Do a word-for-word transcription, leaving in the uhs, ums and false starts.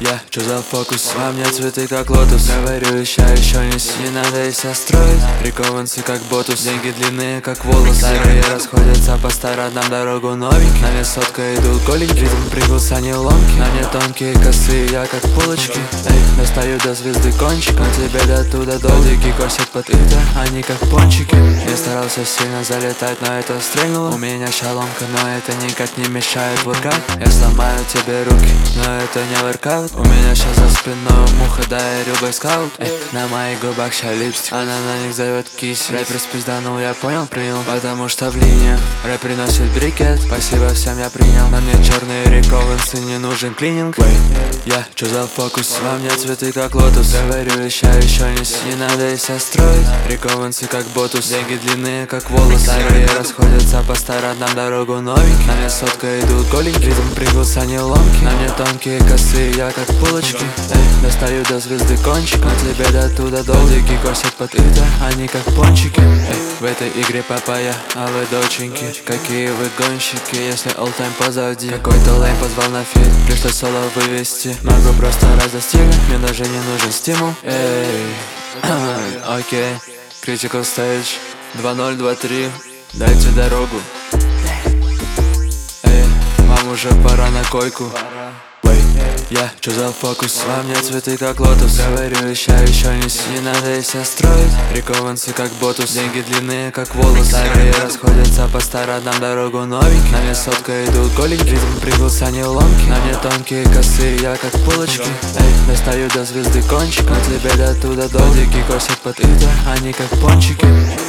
Я, чё за фокус? Во мне цветы как лотос. Говорю, еще, еще не с... Не надо и себя строить. Рекованцы как ботус. Деньги длинные как волосы. Старые расходятся по сторонам, дорогу новенький. На мне сотка идут голенький. Ритм прыгался не ломки. На мне тонкие косые, я как полочки. Эй, достаю до звезды кончик. На тебе до туда долгий косят под это. Они как пончики. Я старался сильно залетать, но это стрельнуло. У меня шаломка, но это никак не мешает воркать. Я сломаю тебе руки, но это не воркаут. У меня сейчас за спиной муха, да я рюбой скаут. Эй, на моих губах ща липстик, она на них зовет кись. Рэпер спизданул, я понял, принял, потому что в линии рэп приносит брикет, спасибо всем я принял. На мне черные рекованцы, не нужен клининг. Эй, я, чё за фокус? Во мне цветы как лотос. Говорю, еще, еще не с... Не надо и себя строить. Рекованцы как ботус. Деньги длинные как волосы. Старые расходятся по сторонам, дорогу новенький. На мне сотка идут голенький. Ритм прыгался не ломки. На мне тонкие косые, я как булочки. Эй, достаю до звезды кончик. На тебе до туда долгий косят под это. Они как пончики. Эй, в этой игре папа я, а вы доченьки. Какие вы гонщики, если all time позади. Какой-то лейм позвал на фит, пришлось соло вывести. Могу просто разостилить, мне даже не нужен стимул. Эй, окей, Critical Stage два ноль два три, дайте дорогу. Эй, вам уже пора на койку. Я, чё за фокус? Во мне цветы как лотос. Говорю, еще, еще не с... Не надо и себя строить. Рекованцы как ботус. Деньги длинные как волосы. Старые расходятся по сторонам, дорогу новенький. На мне сотка идут голенький. Ритм прыгался не ломки. На мне тонкие косые, я как булочки. Эй, достаю до звезды кончик. На тебе до туда долгий косят под это. Они как пончики.